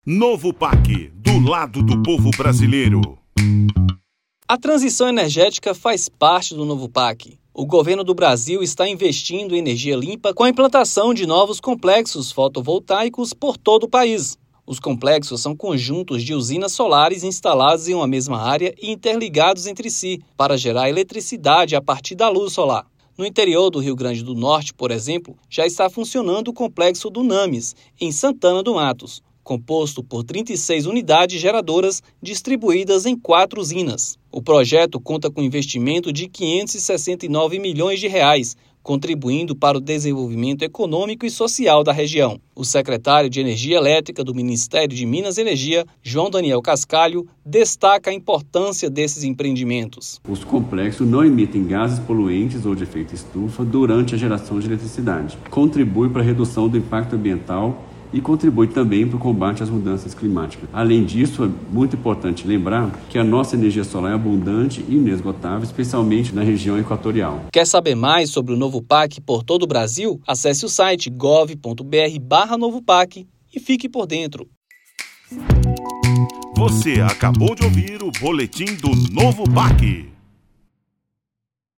Novo PAC, do lado do povo brasileiro. A transição energética faz parte do novo PAC. O governo do Brasil está investindo em energia limpa com a implantação de novos complexos fotovoltaicos por todo o país. Os complexos são conjuntos de usinas solares instalados em uma mesma área e interligados entre si para gerar eletricidade a partir da luz solar. No interior do Rio Grande do Norte, por exemplo, já está funcionando o complexo do Names, em Santana do Matos, composto por 36 unidades geradoras distribuídas em 4 usinas. O projeto conta com investimento de R$ 569 milhões, contribuindo para o desenvolvimento econômico e social da região. O secretário de Energia Elétrica do Ministério de Minas e Energia, João Daniel Cascalho, destaca a importância desses empreendimentos. Os complexos não emitem gases poluentes ou de efeito estufa durante a geração de eletricidade. Contribui para a redução do impacto ambiental e contribui também para o combate às mudanças climáticas. Além disso, é muito importante lembrar que a nossa energia solar é abundante e inesgotável, especialmente na região equatorial. Quer saber mais sobre o Novo PAC por todo o Brasil? Acesse o site gov.br/novopac e fique por dentro. Você acabou de ouvir o Boletim do Novo PAC.